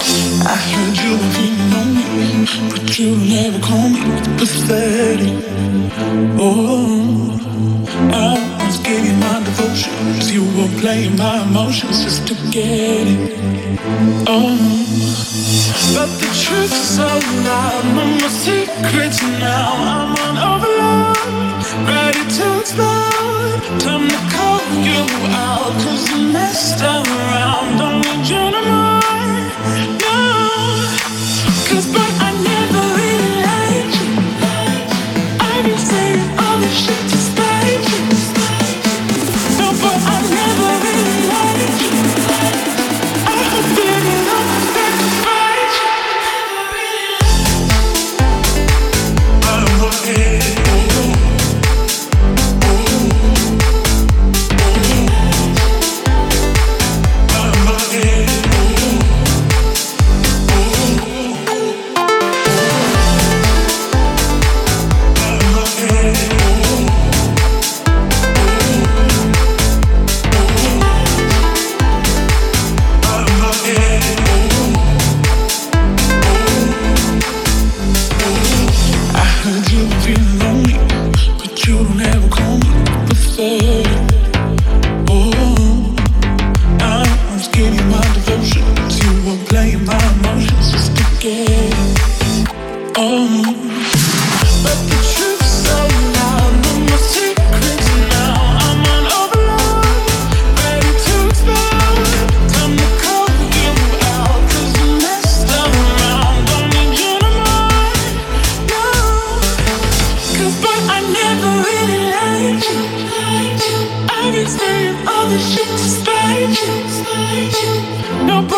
I heard you were feeling lonely, but you never called me. Pathetic. Oh, I was giving my devotions. You were playing my emotions just to get it. Oh, but the truth's so loud. No more secrets now. I'm on overload, ready to explode. Time to call you out, 'cause you messed around. Don't need you no more. No, 'cause but I never really liked you. I've been saying all this shit to spite you. No, but I never really liked you. I hope that you understand despite you. I'm okay. All the shit to spite you. No.